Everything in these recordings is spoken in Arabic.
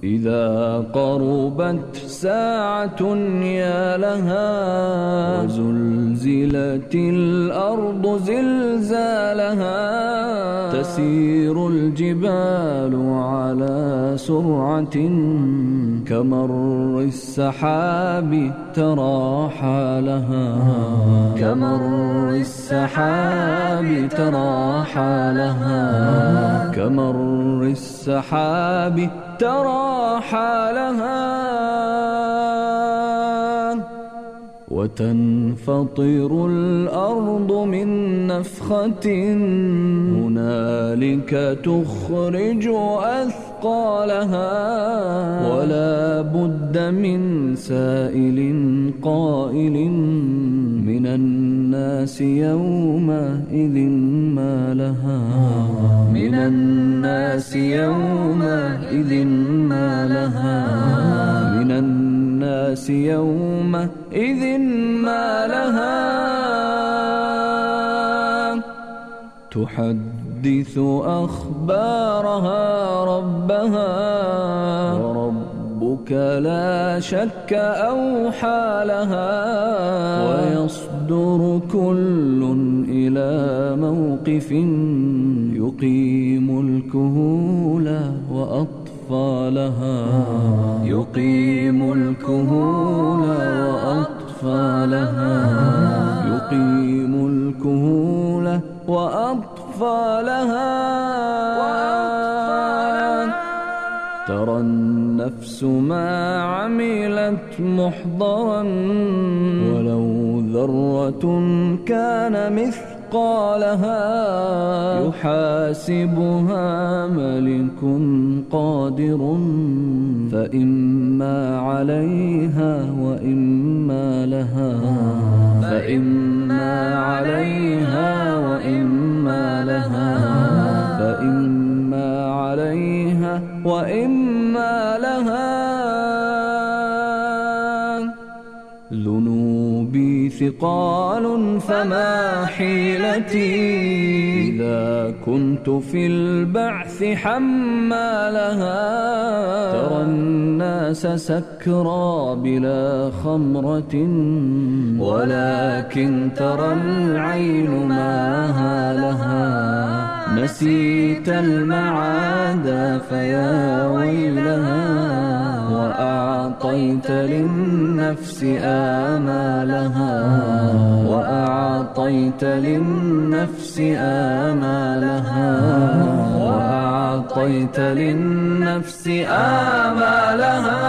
إذا قربت ساعة يا لها وزلزلت الأرض زلزالها تسير الجبال على سرعة كمر السحاب ترى حالها كمر السحاب ترى حالها كمر السحاب ترى حالها وتنفطر الأرض من نفخة هنالك تخرج أثقالها ولا بد من سائل قائل من الناس يومئذ ما لها من الناس يومئذ ما لها من الناس يومئذ ما لها تحدث أخبارها ربها وربك لا شك أوحى لها ويصدر كل إلى موقف يقيم الكهول وأطفالها يقيم الكهول وأطفالها يقيم الكهول وأطفالها ترى النفس ما عملت محضرا ولو ذرة كان مثقالها يحاسبها ملك قادر فإما عليها وإما لها فإما عليها وإما لها فإما عليها وإما لها ذنوبي ثقال فما حيلتي إذا كنت في البعث حمالها ترى الناس سكرى بلا خمرة ولكن ترى العين ما لها نسيت المعاد فيا ويلها وأعطيت للنفس آمالها وأعطيت للنفس آمالها وأعطيت للنفس آمالها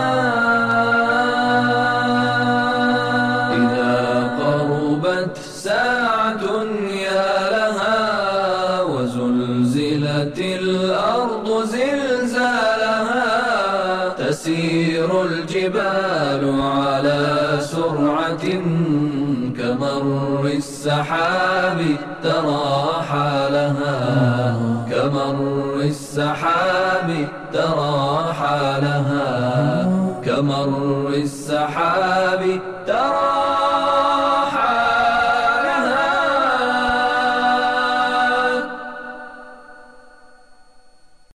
إذا قربت ساعة يا لها وزلزلت الأرض زلزالها تسير الجبال على سرعة كمر السحاب ترى حالها كمر السحاب ترى حالها كمر السحاب ترى